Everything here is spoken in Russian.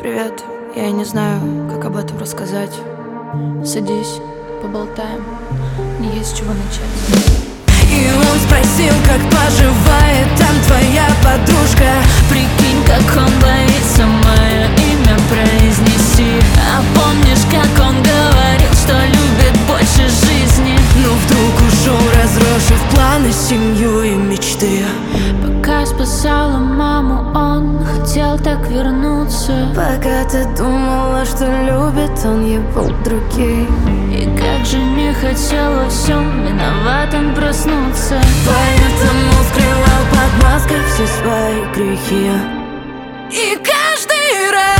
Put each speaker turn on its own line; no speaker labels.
Привет, я не знаю, как об этом рассказать. Садись, поболтаем, не есть с чего начать.
И он спросил, как поживает там твоя подружка.
Прикинь, как он боится мое имя произнести. А помнишь, как он говорил, что любит больше жизни?
Но вдруг ушел, разрушив планы, семью и мечты.
Пока спасала маму, он хотел так вернуться.
Пока ты думала, что любит, он ебал других.
И как же не хотел во всем виноватым проснуться.
Поэтому скрывал под маской все свои грехи. И каждый раз